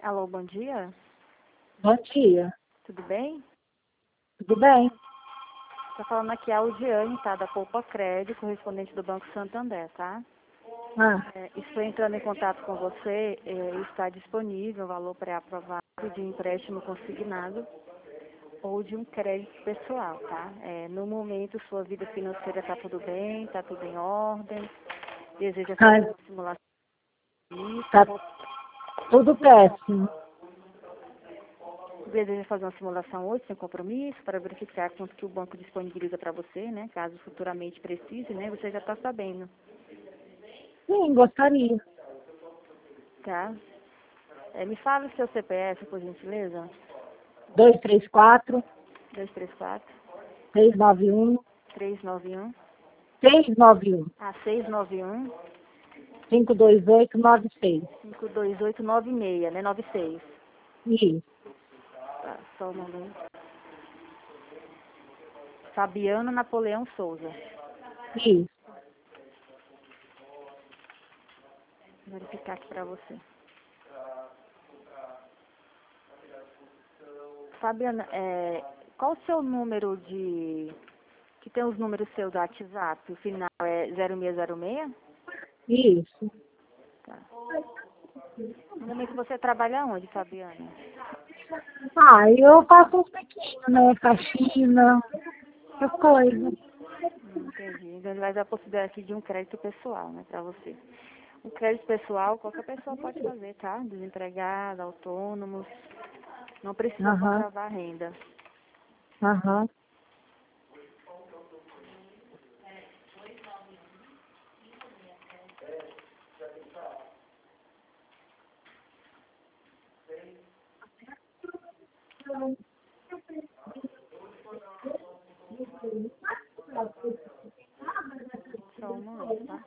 Alô, bom dia. Bom dia. Tudo bem? Tudo bem? Tá falando aqui a Audiane, tá? Da Poupa Crédito, correspondente do Banco Santander, tá? Ah, Estou entrando em contato com você, está disponível o valor pré-aprovado de um empréstimo consignado ou de um crédito pessoal, tá? No momento, sua vida financeira está tudo bem, está tudo em ordem, deseja fazer uma simulação disso, tá tudo péssimo. deseja fazer uma simulação hoje, sem compromisso, para verificar quanto que o banco disponibiliza para você, né? Caso futuramente precise, né? Você já está sabendo, Sim, gostaria. tá? Me fala o seu CPF, por gentileza. 234 234 691 391 691 691 52896. 52896, né? 96. Isso, Tá, só um momento. Fabiano Napoleão Souza. isso. Vou verificar aqui para você. Fabiana, qual o seu número de... que tem os números seus do WhatsApp? O final é 0606? Isso. Tá. No momento você trabalha onde, Fabiana? Eu faço uns pequenos, né? Faxina, essas coisas. Entendi. Então ele vai dar a possibilidade aqui de um crédito pessoal, né, para você. O crédito pessoal qualquer pessoa pode fazer, tá? Desempregado, autônomos. Não precisa Aham, comprovar a renda. aham. Só um momento, tá?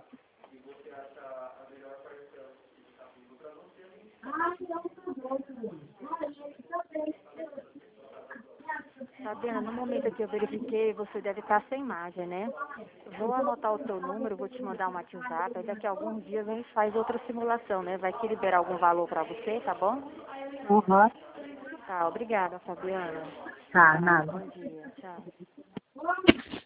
Fabiana, no momento que eu verifiquei, você deve estar sem imagem, né? Vou anotar o seu número, vou te mandar um WhatsApp, aí daqui a alguns dias a gente faz outra simulação, né? Vai que liberar algum valor para você, tá bom? Aham. Tá, obrigada, Fabiana. Tá, nada. Bom dia, tchau.